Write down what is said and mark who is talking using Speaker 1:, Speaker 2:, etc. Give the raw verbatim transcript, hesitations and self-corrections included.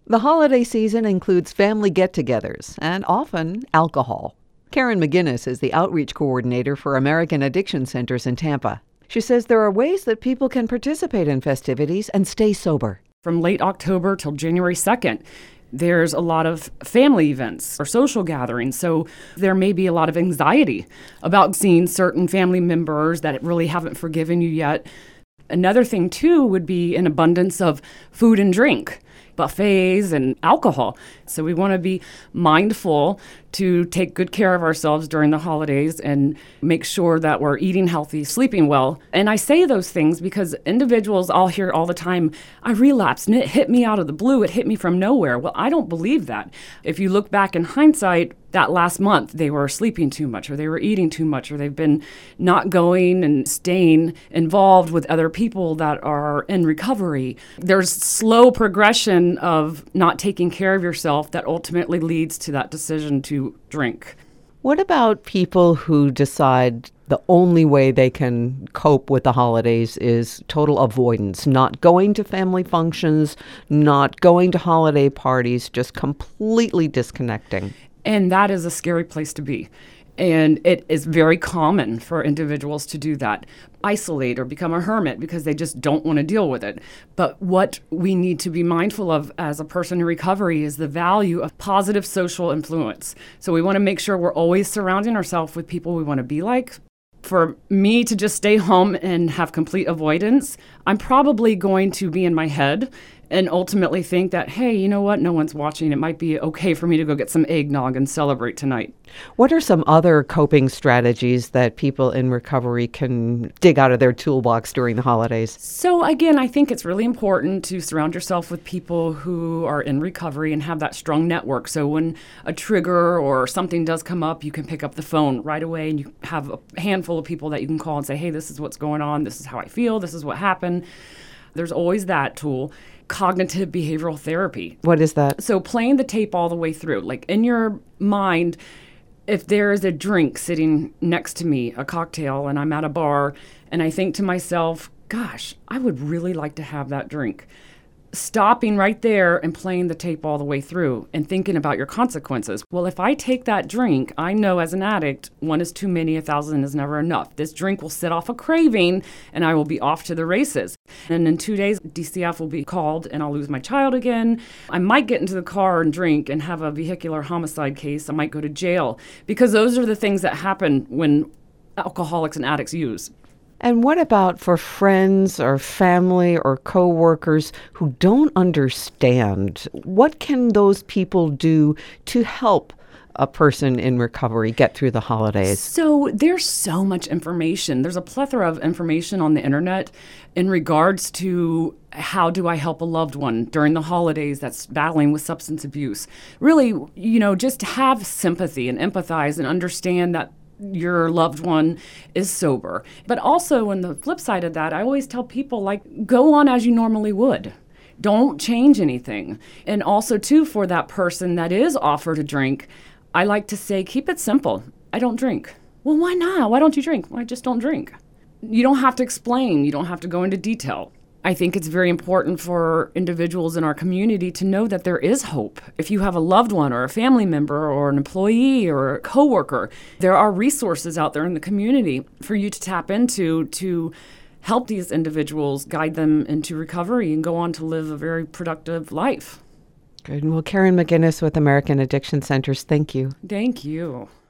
Speaker 1: The holiday season includes family get-togethers and often alcohol. Karen McGinnis is the outreach coordinator for American Addiction Centers in Tampa. She says there are ways that people can participate in festivities and stay sober.
Speaker 2: From late October till January second, there's a lot of family events or social gatherings. So there may be a lot of anxiety about seeing certain family members that really haven't forgiven you yet. Another thing, too, would be an abundance of food and drink, buffets and alcohol. So we want to be mindful to take good care of ourselves during the holidays and make sure that we're eating healthy, sleeping well. And I say those things because individuals all hear all the time, I relapsed and it hit me out of the blue. It hit me from nowhere. Well, I don't believe that. If you look back in hindsight, that last month they were sleeping too much or they were eating too much or they've been not going and staying involved with other people that are in recovery. There's slow progression of not taking care of yourself that ultimately leads to that decision to drink.
Speaker 1: What about people who decide the only way they can cope with the holidays is total avoidance, not going to family functions, not going to holiday parties, just completely disconnecting?
Speaker 2: And that is a scary place to be. And it is very common for individuals to do that, isolate or become a hermit because they just don't want to deal with it. But what we need to be mindful of as a person in recovery is the value of positive social influence. So we want to make sure we're always surrounding ourselves with people we want to be like. For me to just stay home and have complete avoidance, I'm probably going to be in my head and ultimately think that, hey, you know what? No one's watching. It might be okay for me to go get some eggnog and celebrate tonight.
Speaker 1: What are some other coping strategies that people in recovery can dig out of their toolbox during the holidays?
Speaker 2: So again, I think it's really important to surround yourself with people who are in recovery and have that strong network. So when a trigger or something does come up, you can pick up the phone right away and you have a handful of people that you can call and say, hey, this is what's going on. This is how I feel. This is what happened. There's always that tool. Cognitive behavioral therapy.
Speaker 1: What is that?
Speaker 2: So playing the tape all the way through. Like in your mind, if there is a drink sitting next to me, a cocktail, and I'm at a bar, and I think to myself, gosh, I would really like to have that drink. Stopping right there and playing the tape all the way through and thinking about your consequences. Well, if I take that drink, I know as an addict, one is too many, a thousand is never enough. This drink will set off a craving and I will be off to the races. And in two days, D C F will be called and I'll lose my child again. I might get into the car and drink and have a vehicular homicide case. I might go to jail because those are the things that happen when alcoholics and addicts use.
Speaker 1: And what about for friends or family or coworkers who don't understand? What can those people do to help a person in recovery get through the holidays?
Speaker 2: So there's so much information. There's a plethora of information on the internet in regards to how do I help a loved one during the holidays that's battling with substance abuse. Really, you know, just have sympathy and empathize and understand that your loved one is sober. But also on the flip side of that, I always tell people, like, go on as you normally would. Don't change anything. And also, too, for that person that is offered a drink, I like to say, keep it simple. I don't drink. Well, why not? Why don't you drink? Well, I just don't drink. You don't have to explain. You don't have to go into detail. I think it's very important for individuals in our community to know that there is hope. If you have a loved one or a family member or an employee or a coworker, there are resources out there in the community for you to tap into to help these individuals, guide them into recovery and go on to live a very productive life.
Speaker 1: Good. Well, Karen McGinnis with American Addiction Centers, thank you.
Speaker 2: Thank you.